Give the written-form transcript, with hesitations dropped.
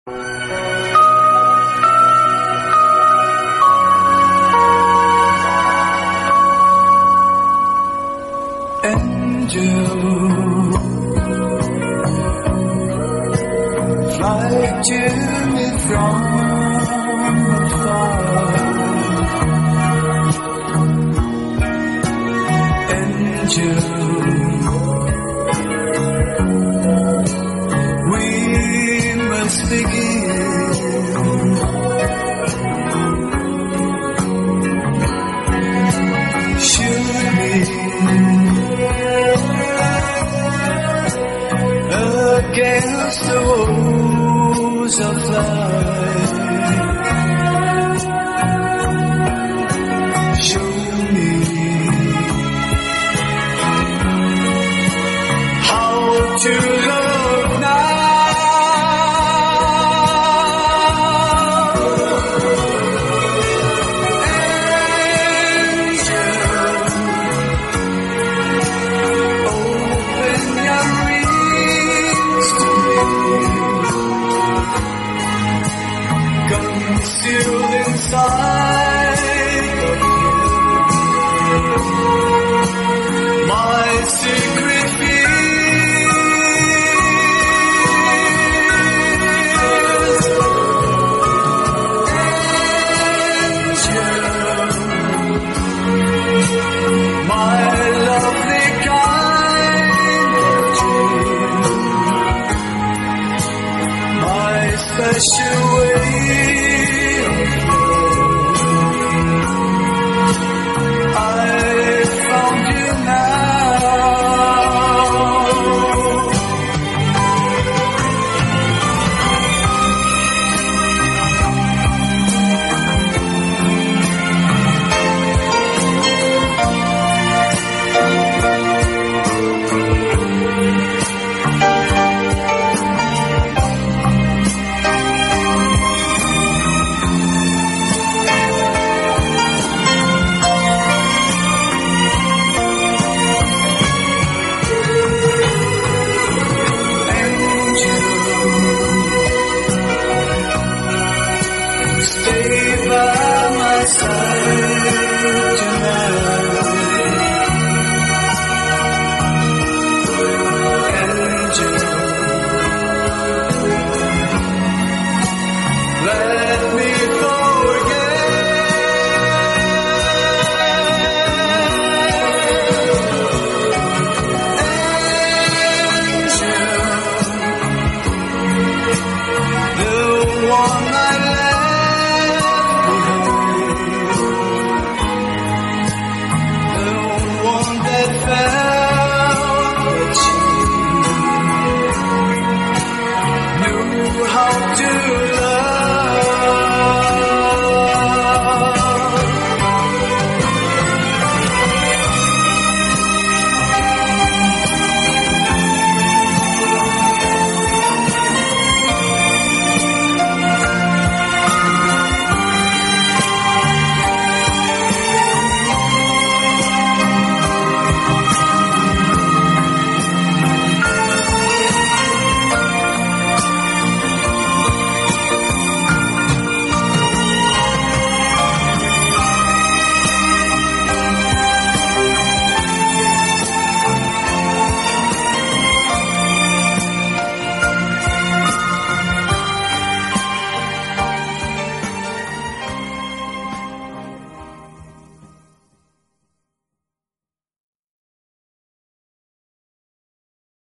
Fly to me from afar, angel, we must begin. Shoot me against the walls of life. Show me how to love now. Angel, open your wings to me, concealed inside of you, my secret fears. Angel, my lovely kind of dream, my special way of love. I found you now. Stay by my side tonight, angel. Let me forget, angel. The one I left behind, the one that felt that she knew how to